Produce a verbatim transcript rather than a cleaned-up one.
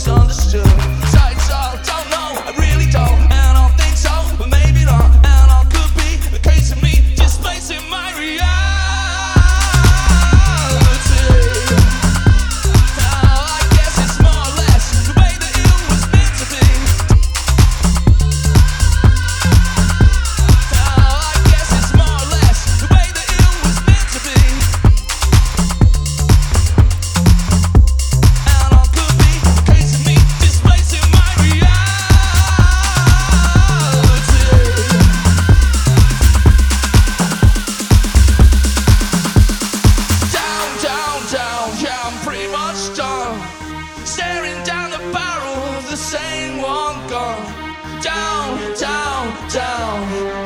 misunderstood. Sights I don't know, I really don't, and I think so, but maybe not. And I could be the case of me displacing my reality. Now I guess it's more or less the way that it was meant to be. Now I guess it's more or less the way that it was meant to be. And I could be the case of me displacing my reality. Down, down, down, yeah, I'm pretty much done. Staring down the barrel of the same one gun. Down, down, down.